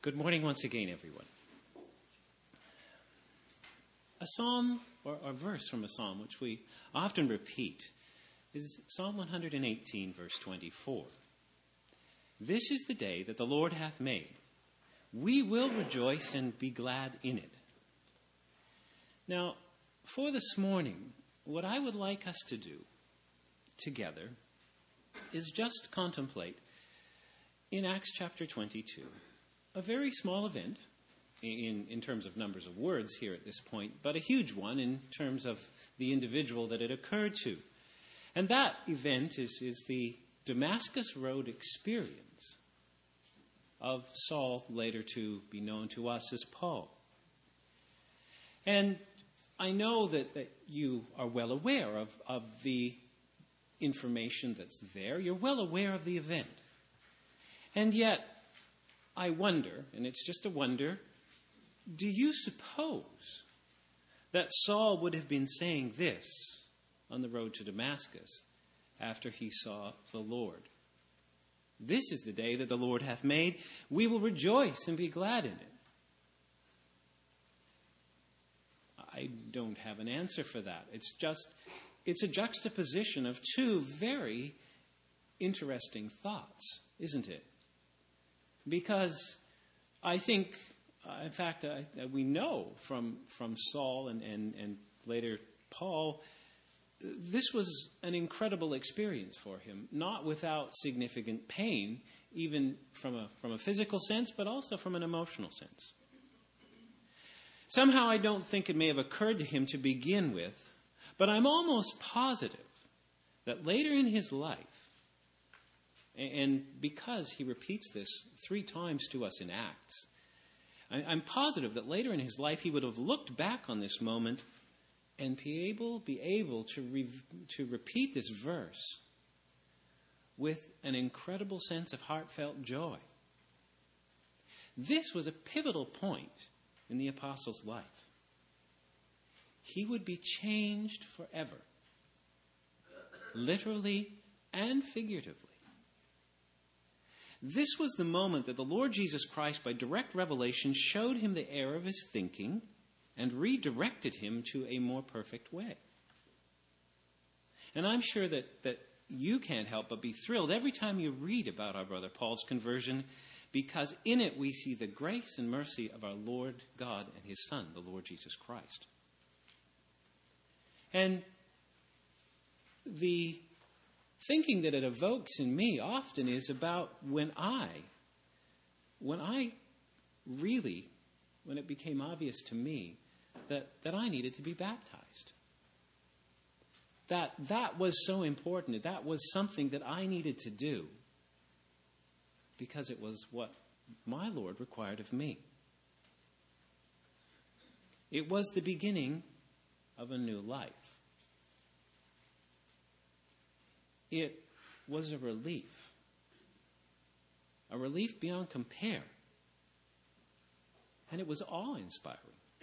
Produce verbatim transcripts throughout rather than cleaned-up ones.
Good morning once again, everyone. A psalm, or a verse from a psalm, which we often repeat, is Psalm one hundred eighteen, verse twenty-four. This is the day that the Lord hath made. We will rejoice and be glad in it. Now, for this morning, what I would like us to do together is just contemplate in Acts chapter twenty-two, a very small event in, in terms of numbers of words here at this point, but a huge one in terms of the individual that it occurred to. And that event is, is the Damascus Road experience of Saul, later to be known to us as Paul. And I know that, that you are well aware of, of the information that's there. You're well aware of the event. And yet, I wonder, and it's just a wonder, do you suppose that Saul would have been saying this on the road to Damascus after he saw the Lord? This is the day that the Lord hath made. We will rejoice and be glad in it. I don't have an answer for that. It's just, it's a juxtaposition of two very interesting thoughts, isn't it? Because I think, uh, in fact, uh, we know from, from Saul and, and, and later Paul, this was an incredible experience for him, not without significant pain, even from a, from a physical sense, but also from an emotional sense. Somehow I don't think it may have occurred to him to begin with, but I'm almost positive that later in his life, and because he repeats this three times to us in Acts, I'm positive that later in his life he would have looked back on this moment and be able, be able to, re, to repeat this verse with an incredible sense of heartfelt joy. This was a pivotal point in the apostle's life. He would be changed forever, literally and figuratively. This was the moment that the Lord Jesus Christ, by direct revelation, showed him the error of his thinking and redirected him to a more perfect way. And I'm sure that, that you can't help but be thrilled every time you read about our brother Paul's conversion, because in it we see the grace and mercy of our Lord God and his Son, the Lord Jesus Christ. And the thinking that it evokes in me often is about when I, when I really, when it became obvious to me that, that I needed to be baptized. That that was so important. That was something that I needed to do because it was what my Lord required of me. It was the beginning of a new life. It was a relief. A relief beyond compare. And it was awe-inspiring.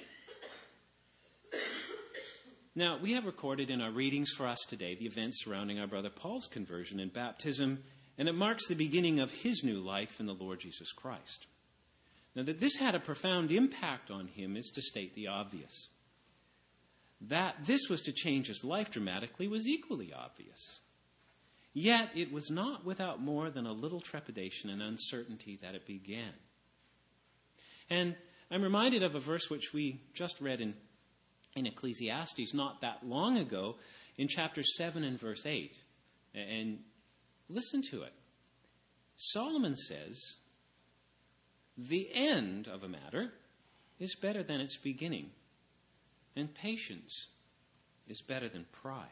Now, we have recorded in our readings for us today the events surrounding our brother Paul's conversion and baptism, and it marks the beginning of his new life in the Lord Jesus Christ. Now, that this had a profound impact on him is to state the obvious. That this was to change his life dramatically was equally obvious. Yet it was not without more than a little trepidation and uncertainty that it began. And I'm reminded of a verse which we just read in, in Ecclesiastes not that long ago, in chapter seven and verse eight. And listen to it. Solomon says, "The end of a matter is better than its beginning, and patience is better than pride."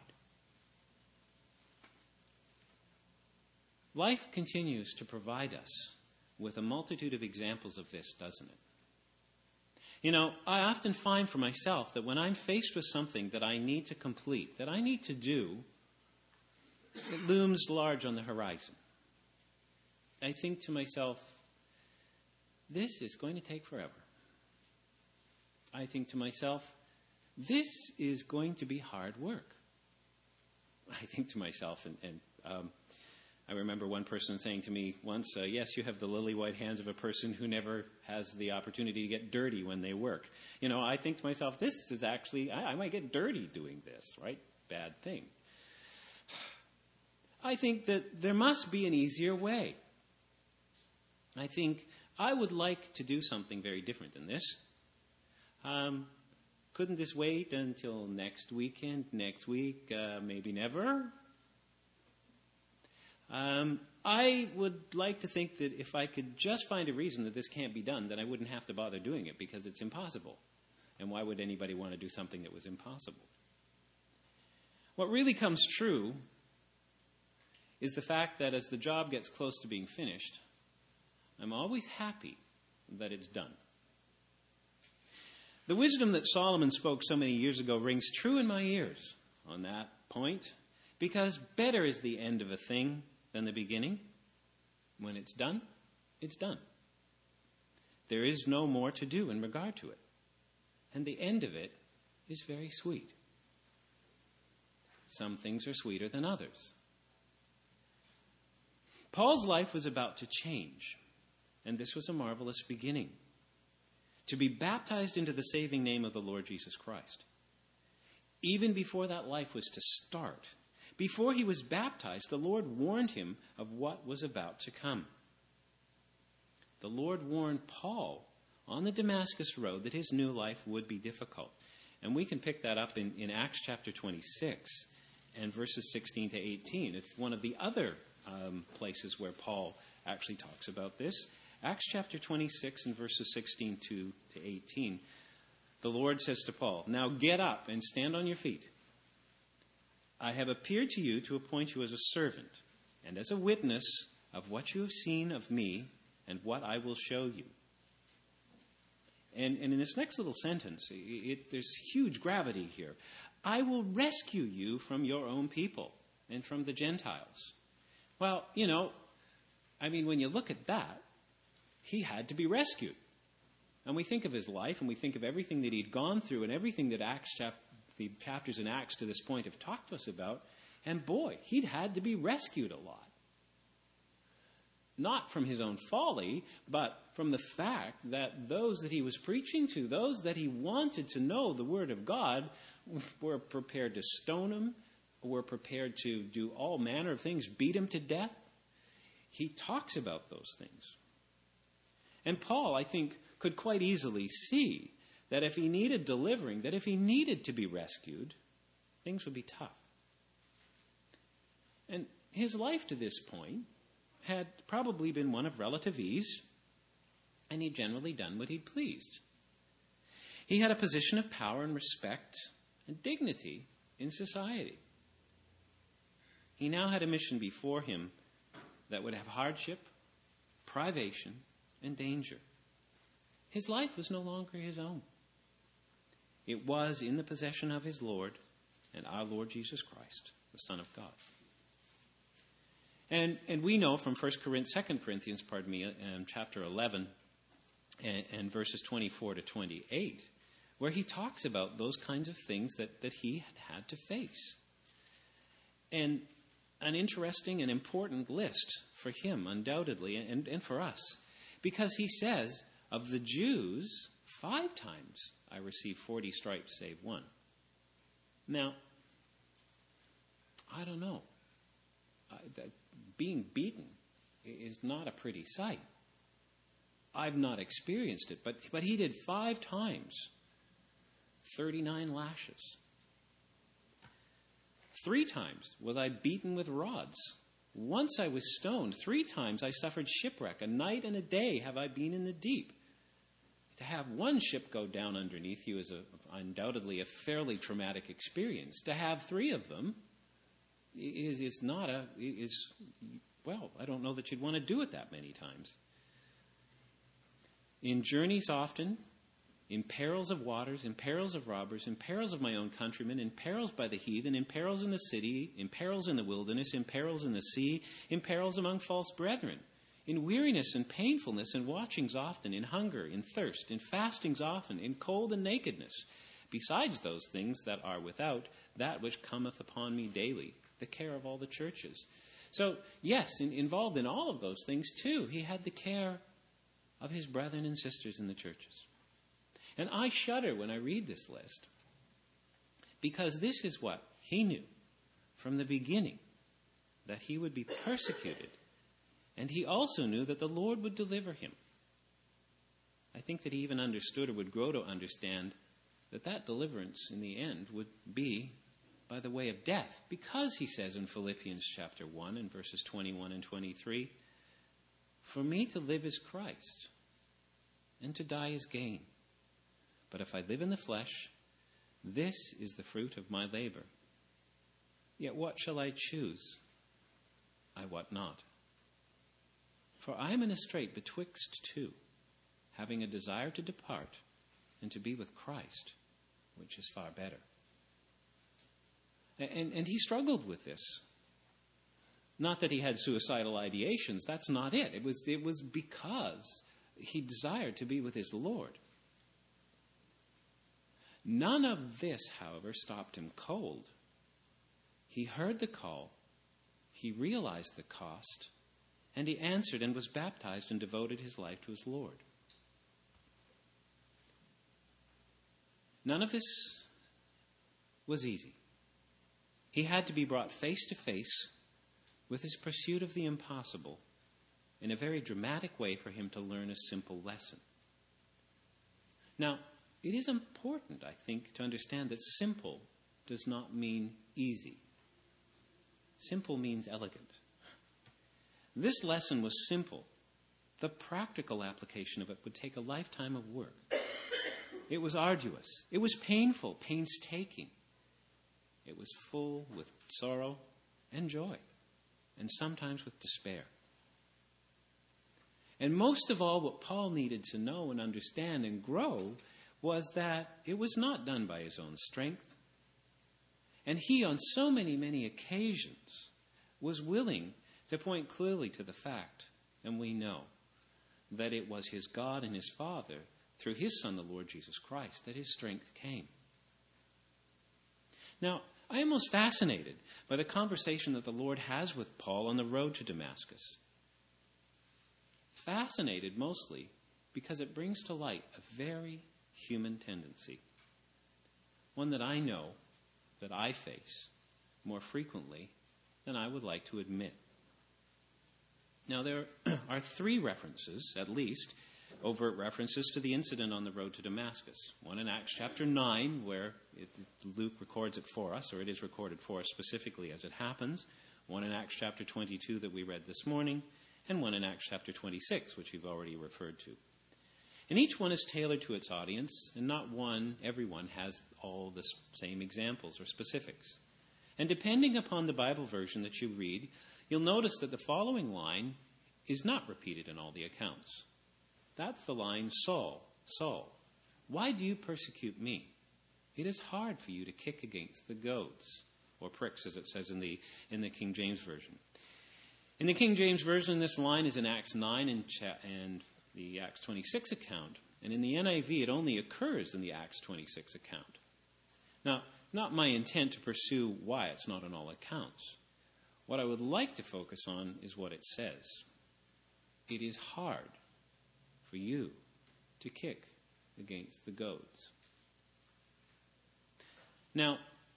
Life continues to provide us with a multitude of examples of this, doesn't it? You know, I often find for myself that when I'm faced with something that I need to complete, that I need to do, it looms large on the horizon. I think to myself, this is going to take forever. I think to myself, this is going to be hard work. I think to myself, and, and um, I remember one person saying to me once, uh, yes, you have the lily-white hands of a person who never has the opportunity to get dirty when they work. You know, I think to myself, this is actually, I, I might get dirty doing this, right? Bad thing. I think that there must be an easier way. I think I would like to do something very different than this. Um, couldn't this wait until next weekend, next week, uh, maybe never? Um, I would like to think that if I could just find a reason that this can't be done, then I wouldn't have to bother doing it because it's impossible. And why would anybody want to do something that was impossible? What really comes true is the fact that as the job gets close to being finished, I'm always happy that it's done. The wisdom that Solomon spoke so many years ago rings true in my ears on that point, because better is the end of a thing than the beginning. When it's done, it's done. There is no more to do in regard to it. And the end of it is very sweet. Some things are sweeter than others. Paul's life was about to change, and this was a marvelous beginning. To be baptized into the saving name of the Lord Jesus Christ. Even before that life was to start, before he was baptized, the Lord warned him of what was about to come. The Lord warned Paul on the Damascus road that his new life would be difficult. And we can pick that up in, in Acts chapter twenty-six and verses sixteen to eighteen. It's one of the other um, places where Paul actually talks about this. Acts chapter twenty-six and verses sixteen to eighteen. The Lord says to Paul, "Now get up and stand on your feet. I have appeared to you to appoint you as a servant and as a witness of what you have seen of me and what I will show you." And, and in this next little sentence, it, it, there's huge gravity here. I will rescue you from your own people and from the Gentiles. Well, you know, I mean, when you look at that, he had to be rescued. And we think of his life and we think of everything that he'd gone through and everything that Acts chap- the chapters in Acts to this point have talked to us about. And boy, he'd had to be rescued a lot. Not from his own folly, but from the fact that those that he was preaching to, those that he wanted to know the Word of God, were prepared to stone him, were prepared to do all manner of things, beat him to death. He talks about those things. And Paul, I think, could quite easily see that if he needed delivering, that if he needed to be rescued, things would be tough. And his life to this point had probably been one of relative ease, and he'd generally done what he'd pleased. He had a position of power and respect and dignity in society. He now had a mission before him that would have hardship, privation, and danger. His life was no longer his own. It was in the possession of his Lord and our Lord Jesus Christ, the Son of God. And and we know from First Corinthians, Second Corinthians, pardon me, um, chapter eleven and, and verses twenty-four to twenty-eight, where he talks about those kinds of things that, that he had had to face. And an interesting and important list for him, undoubtedly, and, and for us. Because he says, of the Jews, five times I received forty stripes save one. Now, I don't know. I, that, being beaten is not a pretty sight. I've not experienced it, but, but he did five times, thirty-nine lashes. Three times was I beaten with rods. Once I was stoned. Three times I suffered shipwreck. A night and a day have I been in the deep. To have one ship go down underneath you is a, undoubtedly a fairly traumatic experience. To have three of them is, is not a, is, well, I don't know that you'd want to do it that many times. In journeys often, in perils of waters, in perils of robbers, in perils of my own countrymen, in perils by the heathen, in perils in the city, in perils in the wilderness, in perils in the sea, in perils among false brethren, in weariness and painfulness, in watchings often, in hunger, in thirst, in fastings often, in cold and nakedness, besides those things that are without, that which cometh upon me daily, the care of all the churches. So, yes, in, involved in all of those things too, he had the care of his brethren and sisters in the churches. And I shudder when I read this list, because this is what he knew from the beginning, that he would be persecuted. And he also knew that the Lord would deliver him. I think that he even understood, or would grow to understand, that that deliverance in the end would be by the way of death. Because he says in Philippians chapter one and verses twenty-one and twenty-three, "For me to live is Christ, and to die is gain. But if I live in the flesh, this is the fruit of my labor. Yet what shall I choose? I wot not. For I am in a strait betwixt two, having a desire to depart and to be with Christ, which is far better." And, and he struggled with this. Not that he had suicidal ideations. That's not it. It was, it was because he desired to be with his Lord. None of this, however, stopped him cold. He heard the call. He realized the cost. And he answered and was baptized and devoted his life to his Lord. None of this was easy. He had to be brought face to face with his pursuit of the impossible in a very dramatic way for him to learn a simple lesson. Now, it is important, I think, to understand that simple does not mean easy. Simple means elegant. This lesson was simple. The practical application of it would take a lifetime of work. It was arduous. It was painful, painstaking. It was full with sorrow and joy, and sometimes with despair. And most of all, what Paul needed to know and understand and grow was that it was not done by his own strength. And he, on so many, many occasions, was willing to point clearly to the fact, and we know, that it was his God and his Father, through his Son, the Lord Jesus Christ, that his strength came. Now, I am most fascinated by the conversation that the Lord has with Paul on the road to Damascus. Fascinated mostly because it brings to light a very human tendency. One that I know, that I face more frequently than I would like to admit. Now, there are three references, at least, overt references to the incident on the road to Damascus. One in Acts chapter nine, where it, Luke records it for us, or it is recorded for us specifically as it happens. One in Acts chapter twenty-two that we read this morning, and one in Acts chapter twenty-six, which you've already referred to. And each one is tailored to its audience, and not one, everyone, has all the same examples or specifics. And depending upon the Bible version that you read, you'll notice that the following line is not repeated in all the accounts. That's the line, "Saul, Saul, why do you persecute me? It is hard for you to kick against the goads," or pricks, as it says in the in the King James Version. In the King James Version, this line is in Acts nine and, cha- and the Acts twenty-six account. And in the N I V, it only occurs in the Acts twenty-six account. Now, not my intent to pursue why it's not in all accounts. What I would like to focus on is what it says. It is hard for you to kick against the goads. Now,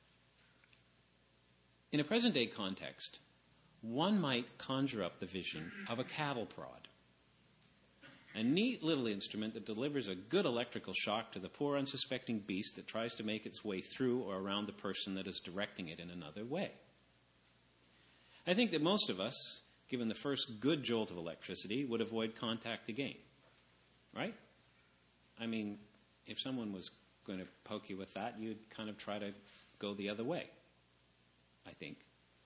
in a present-day context, one might conjure up the vision of a cattle prod, a neat little instrument that delivers a good electrical shock to the poor unsuspecting beast that tries to make its way through or around the person that is directing it in another way. I think that most of us, given the first good jolt of electricity, would avoid contact again. Right? I mean, if someone was going to poke you with that, you'd kind of try to go the other way, I think.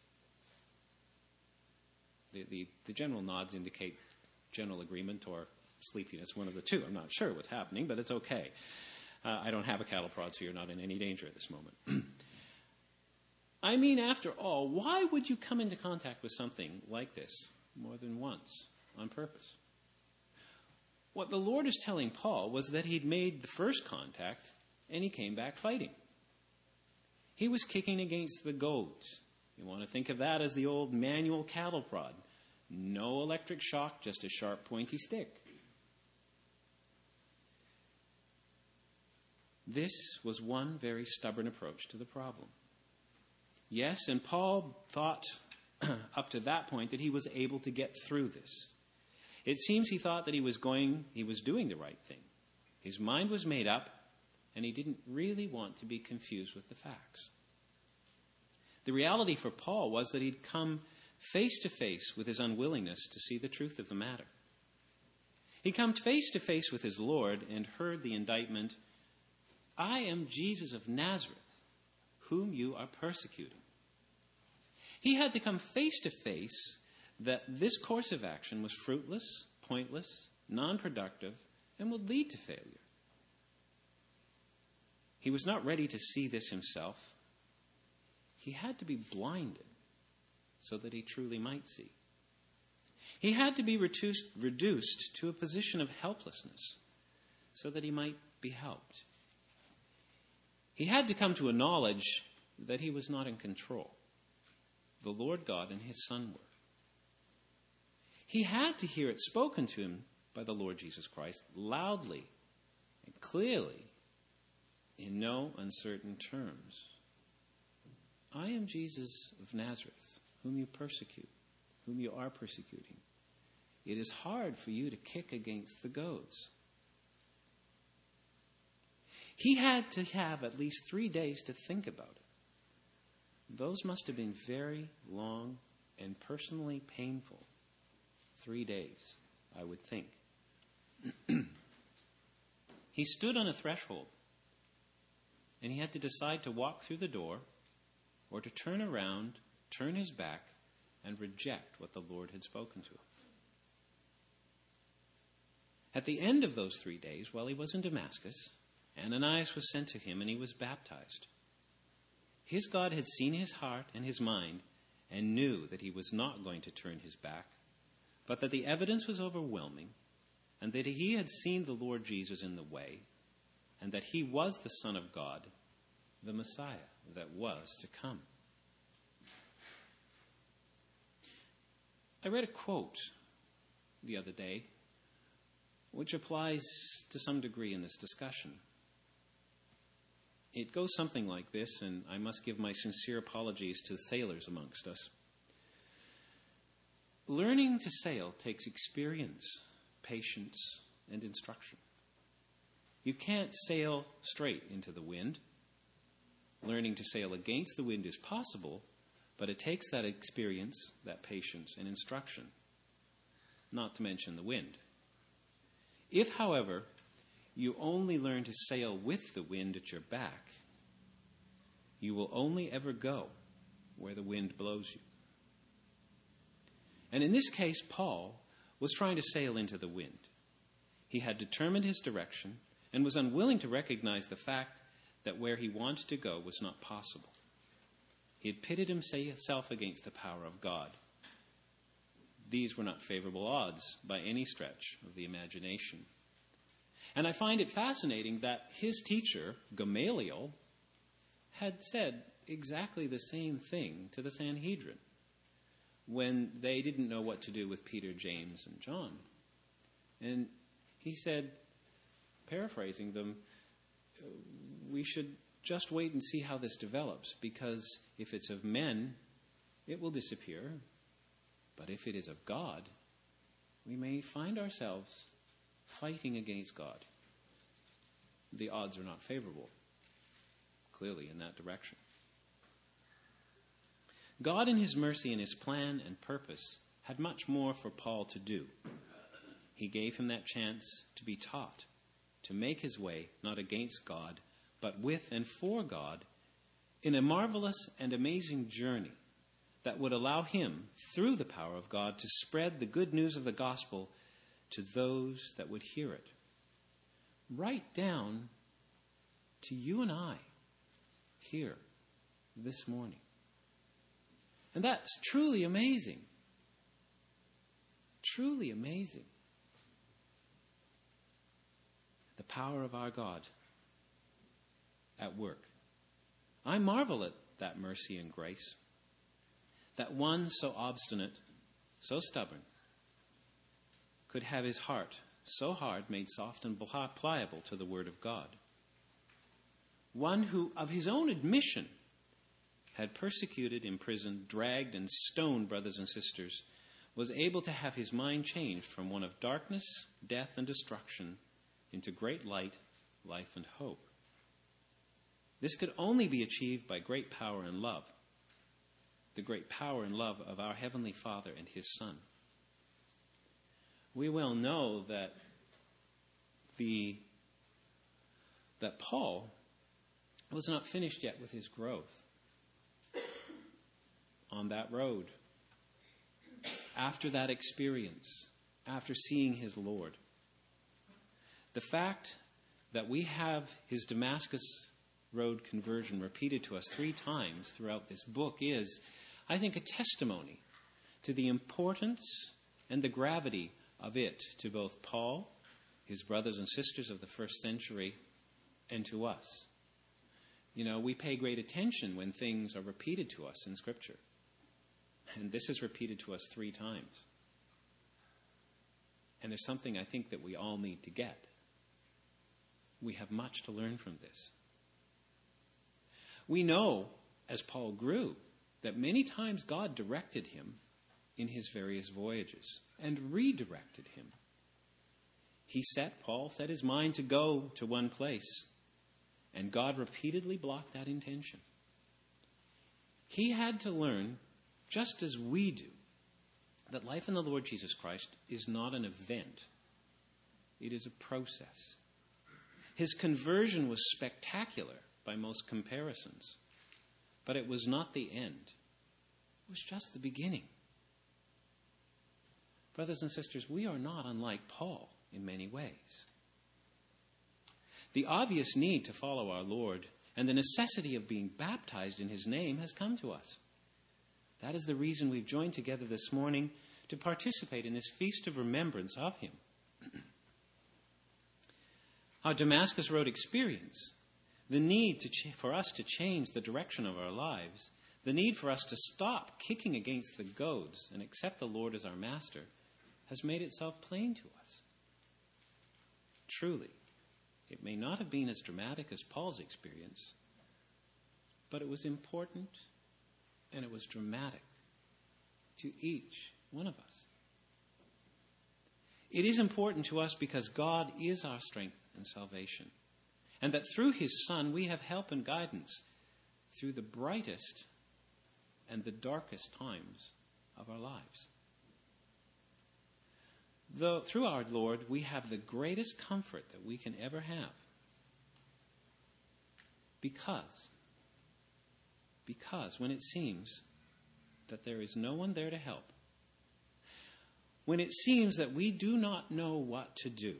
The, the, the general nods indicate general agreement or sleepiness, one of the two. I'm not sure what's happening, but it's okay. Uh, I don't have a cattle prod, so you're not in any danger at this moment. I mean, after all, why would you come into contact with something like this more than once on purpose? What the Lord is telling Paul was that he'd made the first contact and he came back fighting. He was kicking against the goads, You want to think of that as the old manual cattle prod. No electric shock, just a sharp, pointy stick. This was one very stubborn approach to the problem. Yes, and Paul thought up to that point that he was able to get through this. It seems he thought that he was going, he was doing the right thing. His mind was made up, and he didn't really want to be confused with the facts. The reality for Paul was that he'd come face to face with his unwillingness to see the truth of the matter. He'd come face to face with his Lord and heard the indictment, "I am Jesus of Nazareth, whom you are persecuting." He had to come face to face that this course of action was fruitless, pointless, non-productive, and would lead to failure. He was not ready to see this himself. He had to be blinded so that he truly might see. He had to be reduced, reduced to a position of helplessness so that he might be helped. He had to come to a knowledge that he was not in control. The Lord God and his Son were. He had to hear it spoken to him by the Lord Jesus Christ loudly and clearly in no uncertain terms. "I am Jesus of Nazareth, whom you persecute, whom you are persecuting. It is hard for you to kick against the goads." He had to have at least three days to think about it. Those must have been very long and personally painful three days, I would think. He stood on a threshold, and he had to decide to walk through the door or to turn around, turn his back, and reject what the Lord had spoken to him. At the end of those three days, while he was in Damascus, Ananias was sent to him and he was baptized. His God had seen his heart and his mind and knew that he was not going to turn his back, but that the evidence was overwhelming and that he had seen the Lord Jesus in the way and that he was the Son of God, the Messiah that was to come. I read a quote the other day which applies to some degree in this discussion. It goes something like this, and I must give my sincere apologies to sailors amongst us. Learning to sail takes experience, patience, and instruction. You can't sail straight into the wind. Learning to sail against the wind is possible, but it takes that experience, that patience, and instruction, not to mention the wind. If, however, you only learn to sail with the wind at your back, you will only ever go where the wind blows you. And in this case, Paul was trying to sail into the wind. He had determined his direction and was unwilling to recognize the fact that where he wanted to go was not possible. He had pitted himself against the power of God. These were not favorable odds by any stretch of the imagination. And I find it fascinating that his teacher, Gamaliel, had said exactly the same thing to the Sanhedrin when they didn't know what to do with Peter, James, and John. And he said, paraphrasing them, we should just wait and see how this develops, because if it's of men, it will disappear. But if it is of God, we may find ourselves fighting against God. The odds are not favorable, clearly, in that direction. God, in his mercy and his plan and purpose, had much more for Paul to do. He gave him that chance to be taught, to make his way not against God, but with and for God, in a marvelous and amazing journey that would allow him, through the power of God, to spread the good news of the gospel to those that would hear it. Right down to you and I here this morning. And that's truly amazing. Truly amazing. The power of our God at work. I marvel at that mercy and grace. that one so obstinate, so stubborn, could have his heart so hard made soft and pliable to the word of God. One who, of his own admission, had persecuted, imprisoned, dragged, and stoned brothers and sisters, was able to have his mind changed from one of darkness, death, and destruction into great light, life, and hope. This could only be achieved by great power and love, the great power and love of our Heavenly Father and His Son. We well know that the that Paul was not finished yet with his growth on that road. After that experience, after seeing his Lord, the fact that we have his Damascus Road conversion repeated to us three times throughout this book is, I think, a testimony to the importance and the gravity of it to both Paul, his brothers and sisters of the first century, and to us. You know, we pay great attention when things are repeated to us in Scripture. And this is repeated to us three times. And there's something I think that we all need to get. We have much to learn from this. We know, as Paul grew, that many times God directed him in his various voyages and redirected him. He set, Paul set his mind to go to one place, and God repeatedly blocked that intention. He had to learn, just as we do, that life in the Lord Jesus Christ is not an event. It is a process. His conversion was spectacular by most comparisons, but it was not the end. It was just the beginning. Brothers and sisters, we are not unlike Paul in many ways. The obvious need to follow our Lord and the necessity of being baptized in His name has come to us. That is the reason we've joined together this morning to participate in this feast of remembrance of Him. Our Damascus Road experience, the need to ch- for us to change the direction of our lives, the need for us to stop kicking against the goads and accept the Lord as our master, has made itself plain to us. Truly, it may not have been as dramatic as Paul's experience, but it was important and it was dramatic to each one of us. It is important to us because God is our strength and salvation, and that through His Son we have help and guidance through the brightest and the darkest times of our lives. Though through our Lord we have the greatest comfort that we can ever have, because because when it seems that there is no one there to help, when it seems that we do not know what to do,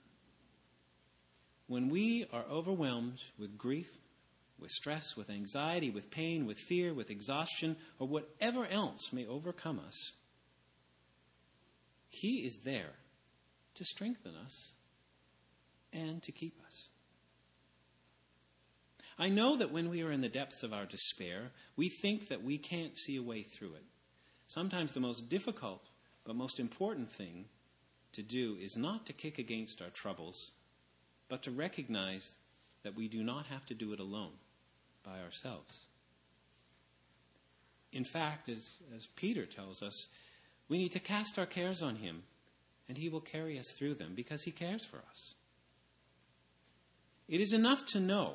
when we are overwhelmed with grief, with stress, with anxiety, with pain, with fear, with exhaustion, or whatever else may overcome us, He is there to strengthen us and to keep us. I know that when we are in the depths of our despair, we think that we can't see a way through it. Sometimes the most difficult but most important thing to do is not to kick against our troubles, but to recognize that we do not have to do it alone by ourselves. In fact, as, as Peter tells us, we need to cast our cares on Him, and He will carry us through them because He cares for us. It is enough to know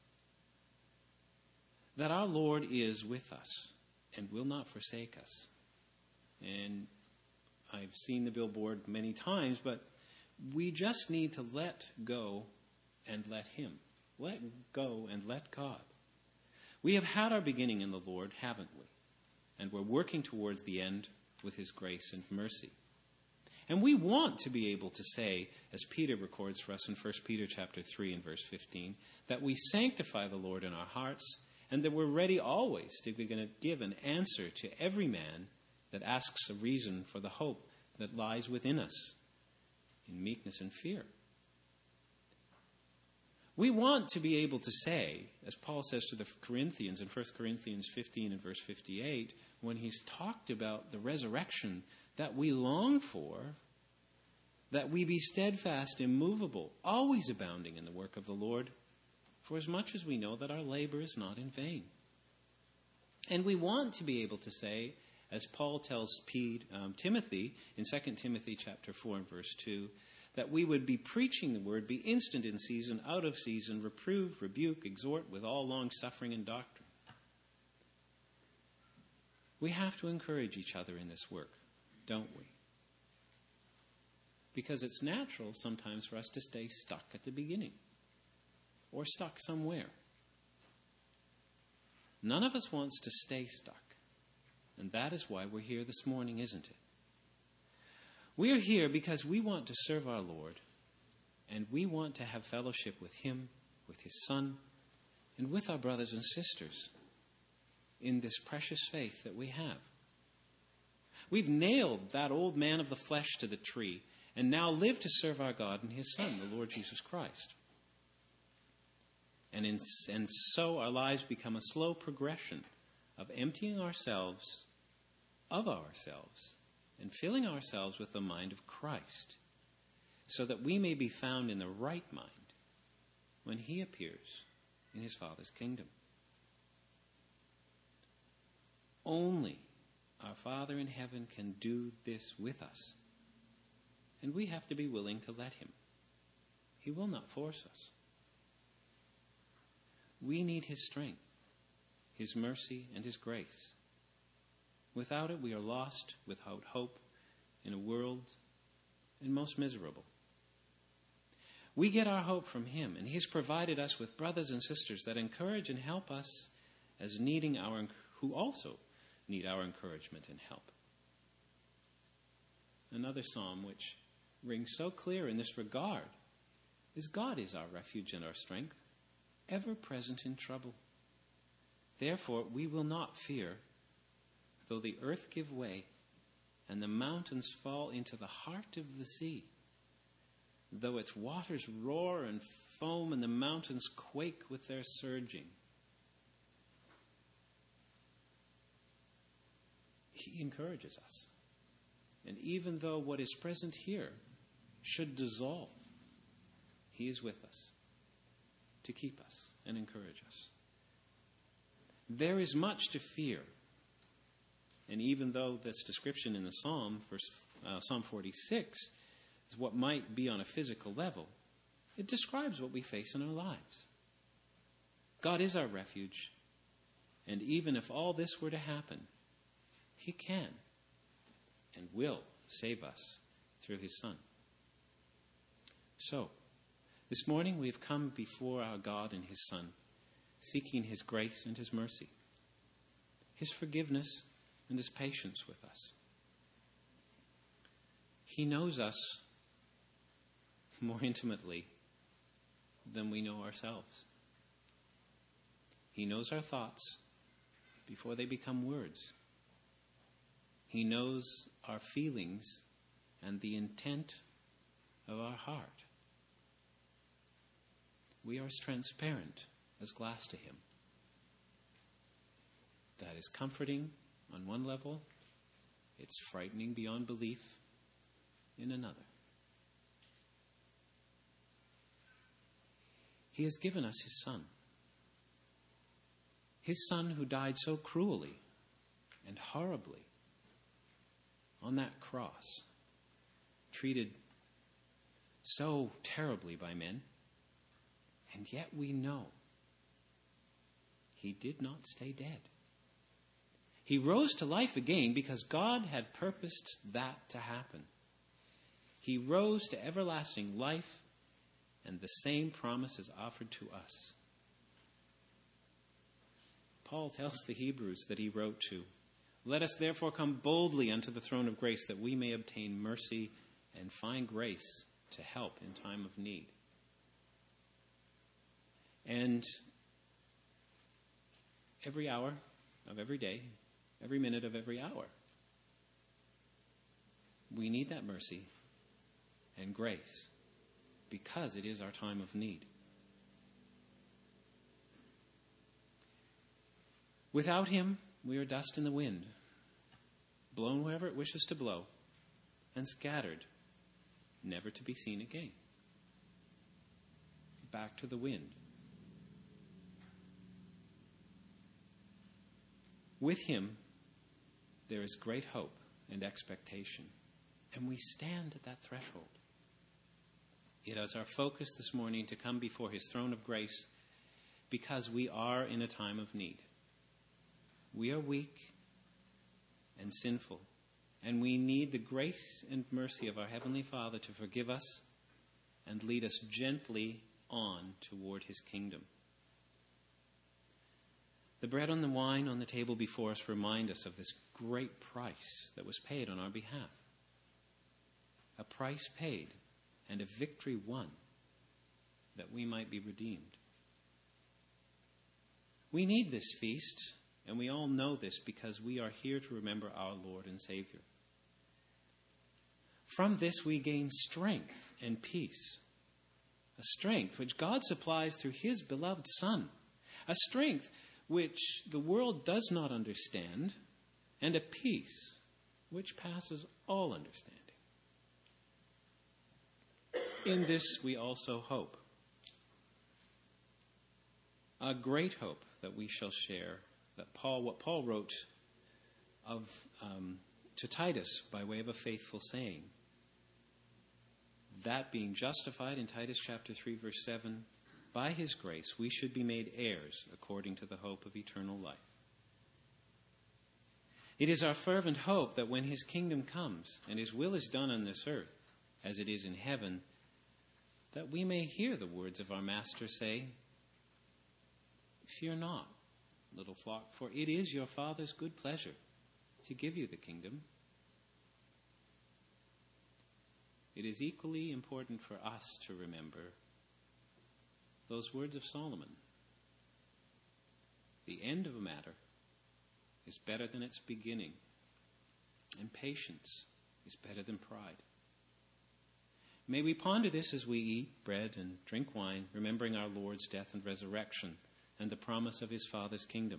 that our Lord is with us and will not forsake us. And I've seen the billboard many times, but we just need to let go and let Him. Let go and let God. We have had our beginning in the Lord, haven't we? And we're working towards the end with His grace and mercy. And we want to be able to say, as Peter records for us in First Peter chapter three and verse fifteen, that we sanctify the Lord in our hearts, and that we're ready always to be going to give an answer to every man that asks a reason for the hope that lies within us in meekness and fear. We want to be able to say, as Paul says to the Corinthians in First Corinthians fifteen and verse fifty-eight, when he's talked about the resurrection, that we long for, that we be steadfast, immovable, always abounding in the work of the Lord, for as much as we know that our labor is not in vain. And we want to be able to say, as Paul tells Pete, um, Timothy in Second Timothy chapter four and verse two, that we would be preaching the word, be instant in season, out of season, reprove, rebuke, exhort with all long suffering and doctrine. We have to encourage each other in this work, don't we? Because it's natural sometimes for us to stay stuck at the beginning or stuck somewhere. None of us wants to stay stuck. And that is why we're here this morning, isn't it? We are here because we want to serve our Lord, and we want to have fellowship with Him, with His Son, and with our brothers and sisters in this precious faith that we have. We've nailed that old man of the flesh to the tree and now live to serve our God and His Son, the Lord Jesus Christ. And, in, and so our lives become a slow progression of emptying ourselves of ourselves and filling ourselves with the mind of Christ, so that we may be found in the right mind when He appears in His Father's kingdom. Only our Father in heaven can do this with us, and we have to be willing to let Him. He will not force us. We need His strength, His mercy, and His grace. Without it, we are lost, without hope, in a world and most miserable. We get our hope from Him, and He's provided us with brothers and sisters that encourage and help us as needing our, who also need our encouragement and help. Another psalm which rings so clear in this regard is, God is our refuge and our strength, ever present in trouble. Therefore we will not fear, though the earth give way, and the mountains fall into the heart of the sea, though its waters roar and foam, and the mountains quake with their surging. He encourages us. And even though what is present here should dissolve, He is with us to keep us and encourage us. There is much to fear. And even though this description in the Psalm, verse, uh, Psalm forty-six, is what might be on a physical level, it describes what we face in our lives. God is our refuge, and even if all this were to happen, He can and will save us through His Son. So, this morning we have come before our God and His Son, seeking His grace and His mercy, His forgiveness and His patience with us. He knows us more intimately than we know ourselves. He knows our thoughts before they become words. He knows our feelings and the intent of our heart. We are as transparent as glass to Him. That is comforting on one level. It's frightening beyond belief in another. He has given us His Son. His Son who died so cruelly and horribly on that cross, treated so terribly by men, and yet we know He did not stay dead. He rose to life again because God had purposed that to happen. He rose to everlasting life, and the same promise is offered to us. Paul tells the Hebrews that he wrote to, "Let us therefore come boldly unto the throne of grace, that we may obtain mercy and find grace to help in time of need." And every hour of every day, every minute of every hour, we need that mercy and grace because it is our time of need. Without him, we are dust in the wind, blown wherever it wishes to blow, and scattered, never to be seen again. Back to the wind. With him, there is great hope and expectation, and we stand at that threshold. It is our focus this morning to come before his throne of grace because we are in a time of need. We are weak and sinful, and we need the grace and mercy of our Heavenly Father to forgive us and lead us gently on toward his kingdom. The bread and the wine on the table before us remind us of this great price that was paid on our behalf. A price paid and a victory won that we might be redeemed. We need this feast, and we all know this because we are here to remember our Lord and Savior. From this we gain strength and peace, a strength which God supplies through his beloved Son, a strength which the world does not understand, and a peace which passes all understanding. In this we also hope, a great hope that we shall share, that Paul, what Paul wrote of um, to Titus by way of a faithful saying, that being justified in Titus chapter three verse seven, by his grace we should be made heirs according to the hope of eternal life. It is our fervent hope that when his kingdom comes and his will is done on this earth as it is in heaven, that we may hear the words of our Master say, "Fear not, little flock, for it is your Father's good pleasure to give you the kingdom." It is equally important for us to remember those words of Solomon. The end of a matter is better than its beginning, and patience is better than pride. May we ponder this as we eat bread and drink wine, remembering our Lord's death and resurrection and the promise of his Father's kingdom.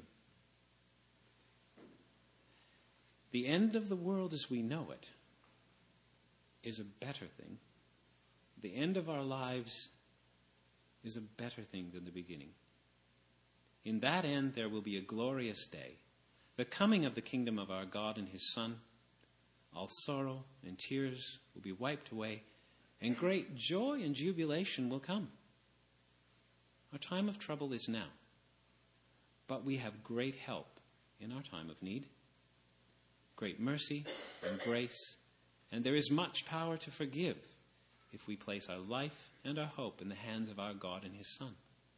The end of the world as we know it is a better thing. The end of our lives is a better thing than the beginning. In that end there will be a glorious day, the coming of the kingdom of our God and his Son. All sorrow and tears will be wiped away, and great joy and jubilation will come. Our time of trouble is now, but we have great help in our time of need, great mercy and grace, and there is much power to forgive if we place our life and our hope in the hands of our God and his Son.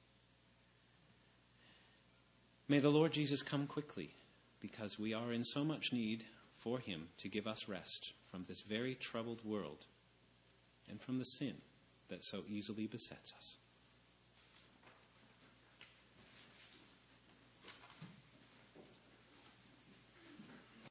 May the Lord Jesus come quickly, because we are in so much need for him to give us rest from this very troubled world and from the sin that so easily besets us.